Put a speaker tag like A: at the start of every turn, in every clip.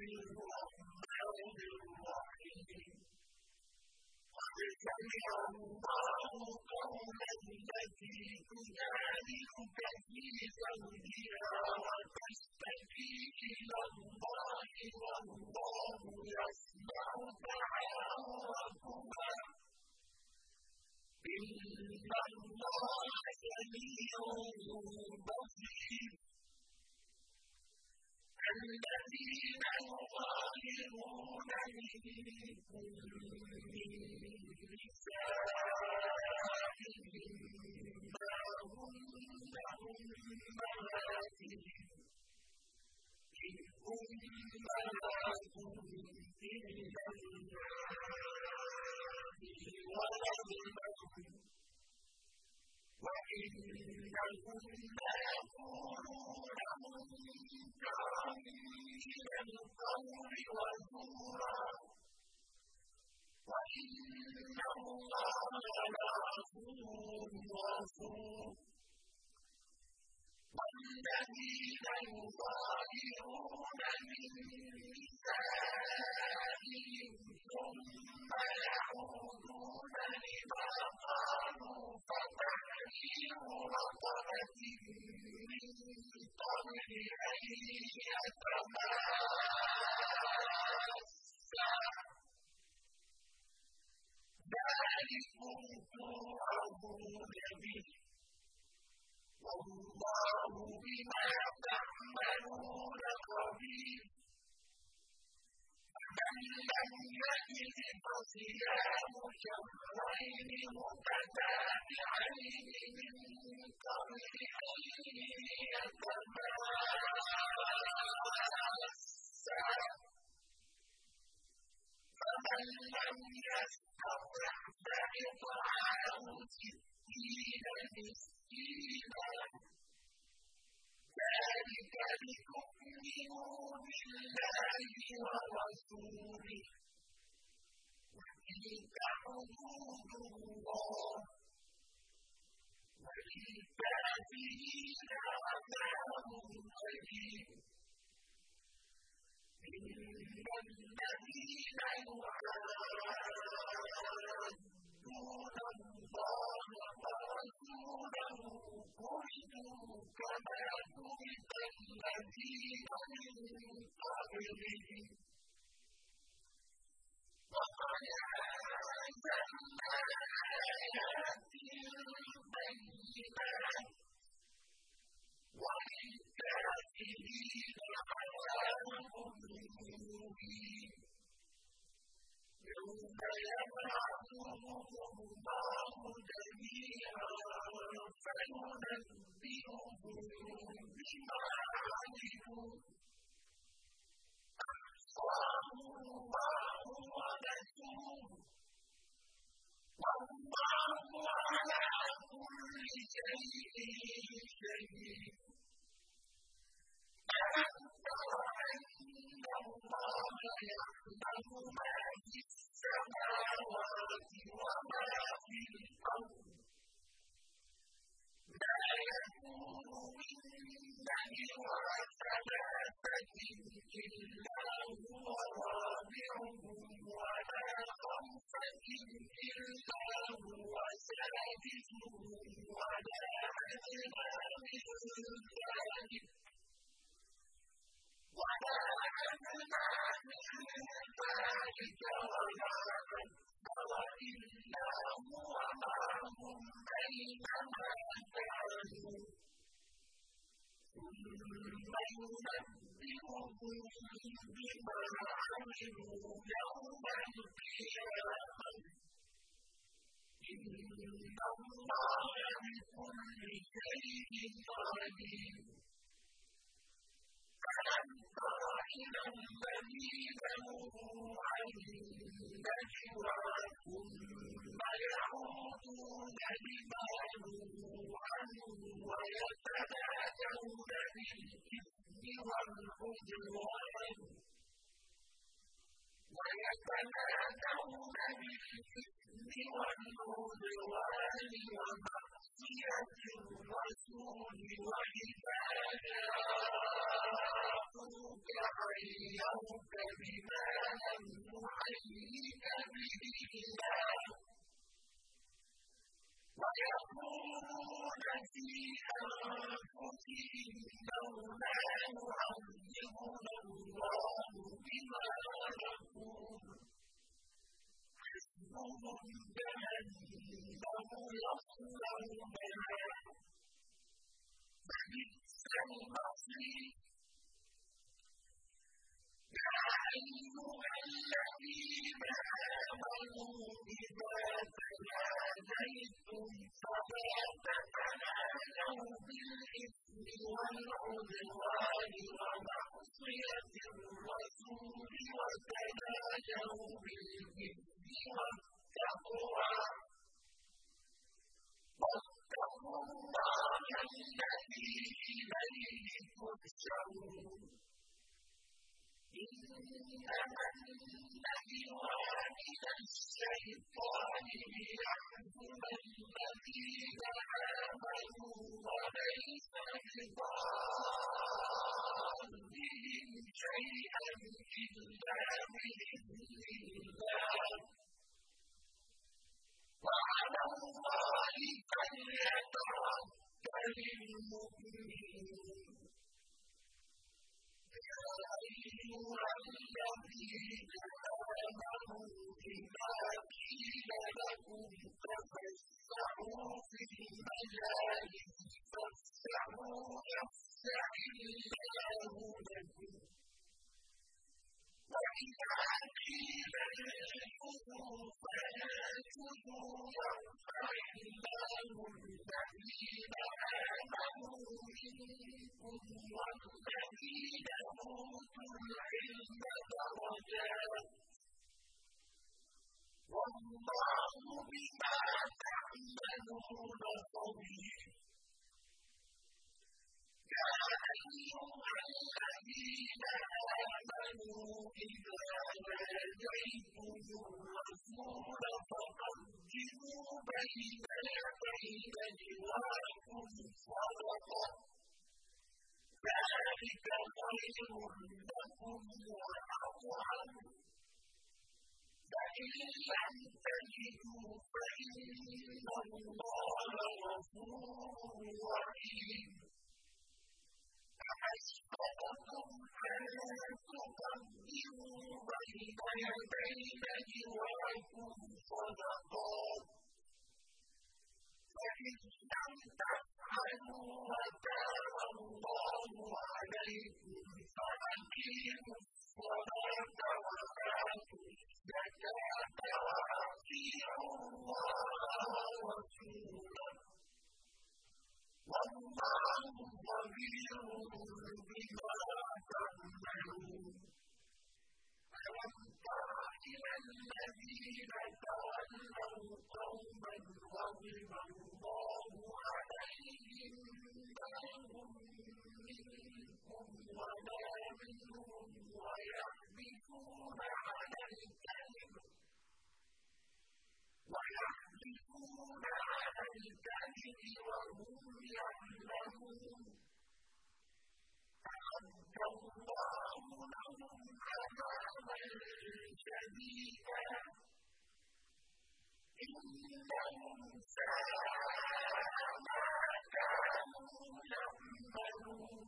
A: الرحمن الرحيم قد سمع الله قول التي تجادلك في زوجها وتشتكي إلى الله والله يسمع تحاوركما إن الله سميع بصير الذين يظاهرون منكم من نسائهم ما هن أمهاتهم إن أمهاتهم إلا اللائي ولدنهم وإنهم ليقولون منكرا من القول وزورا وإن الله لعفو غفور والذين يظاهرون من نسائهم ثم يعودون لما قالوا فتحرير رقبة من قبل أن يتماسا ذلكم توعظون به والله بما تعملون خبير فمن لم يجد فصيام شهرين متتابعين من قبل أن يتماسا فمن لم يستطع فإطعام 60 مسكينا ذلك لتؤمنوا بالله ورسوله وتلك حدود الله وللكافرين عذاب أليم إن الذين يحادون الله ورسوله كبتوا كما كبت الذين من قبلهم وقد أنزلنا آيات بينات وللكافرين عذاب مهين يوم يبعثهم الله جميعا فينبئهم بما عملوا أحصاه الله ونسوه والله على كل شيء شهيد ألم تر أن الله يعلم ما في السماوات وما في الأرض ما يكون من نجوى ثلاثة إلا هو رابعهم ولا خمسة إلا هو سادسهم ولا أدنى من ذلك ولا أكبر إلا هو معهم أينما كانوا ثم ينبئهم بما عملوا يوم القيامة إن الله بكل شيء عليم ألم تر إلى الذين نهوا عن النجوى ثم يعودون لما نهوا عنه ويتناجون بالإثم والعدوان ومعصية الرسول وإذا جاءوك وحيوك بما لم يحيك به الله ويقولون في أنفسهم لولا يعذبنا الله بما نقول حسبهم جهنم يصلونها فبئس المصير يا أيها الذين آمنوا إذا تناجيتم فلا تتناجوا بالإثم والعدوان ومعصية الرسول وتناجوا بالبر والتقوى واتقوا الله الذي إليه تحشرون إنما النجوى من الشيطان ليحزن الذين آمنوا وليس بضارهم شيئا إلا بإذن الله وعلى الله فليتوكل المؤمنون يا أيها الذين آمنوا إذا قيل لكم تفسحوا في المجالس فافسحوا يفسح الله لكم وإذا قيل انشزوا فانشزوا يرفع الله الذين آمنوا منكم والذين أوتوا العلم درجات والله بما تعملون خبير يا أيها الذين آمنوا إذا ناجيتم الرسول فقدموا بين يدي نجواكم صدقة ذلك خير لكم وأطهر فإن لم تجدوا فإن الله غفور رحيم أحسبتم أن تقدموا بين يدي نجواكم صدقات فإن لم تفعلوا وتاب الله عليكم فأقيموا الصلاة وآتوا الزكاة وأطيعوا الله ورسوله والله خبير بما تعملون ألم تر إلى الذين تولوا قوما غضب الله عليهم ما هم منكم ولا منهم ويحلفون على الكذب وهم يعلمون أعد الله لهم عذابا شديدا إنهم ساء ما كانوا يعملون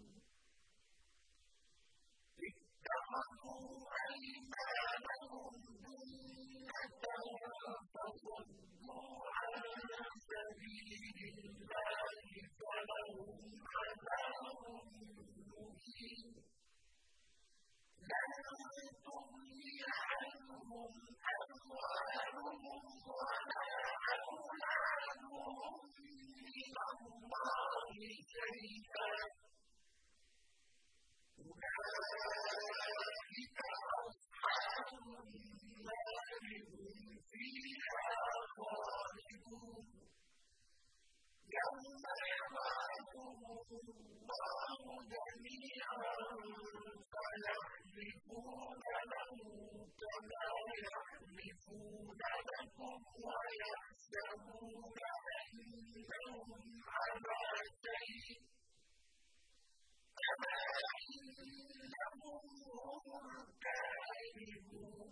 A: اتخذوا أيمانهم جنة فصدوا عن سبيل الله فلهم عذاب مهين لن تغني عنهم أموالهم ولا أولادهم من الله شيئا أولئك أصحاب النار هم فيها خالدون يوم يبعثهم الله جميعا فيحلفون له كما يحلفون لكم ويحسبون أنهم على شيء هم الكاذبون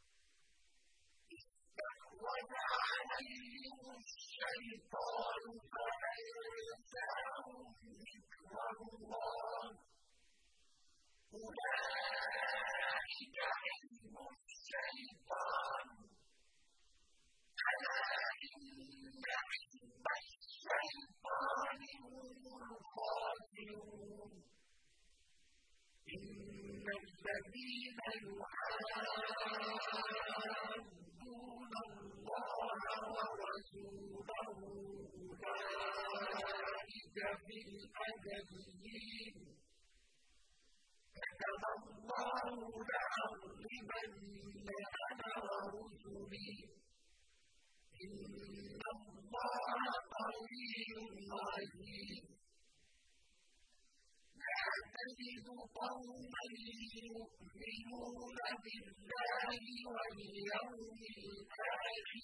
A: استحوذ عليهم الشيطان فأنساهم ذكر الله أولئك حزب الشيطان ألا إن حزب الشيطان هم الخاسرون إن الذين يحادون الله ورسوله أولئك في الأذلين كتب الله لأغلبن أنا ورسلي إن الله قوي عزيز لا تجد قوما يؤمنون بالله واليوم الآخر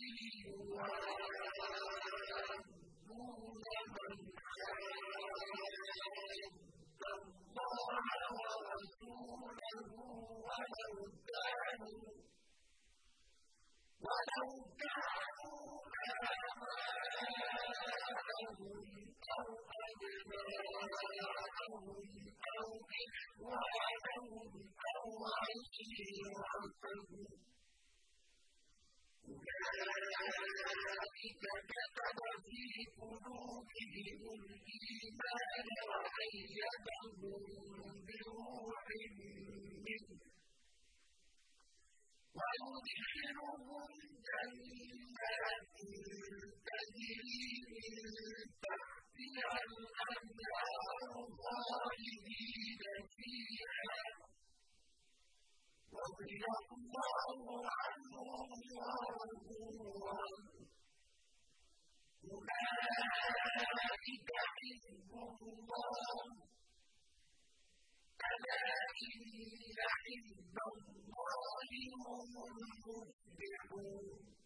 A: يوادون من حاد الله ورسوله ولو كانوا آباءهم أو أبناءهم أو إخوانهم أو عشيرتهم أولئك كتب في قلوبهم الإيمان وأيدهم بروح منه ويدخلهم جنات تجري من تحتها الأنهار خالدين فيها رضي الله عنهم ورضوا عنه أولئك حزب الله ألا إن حزب الله هم المفلحون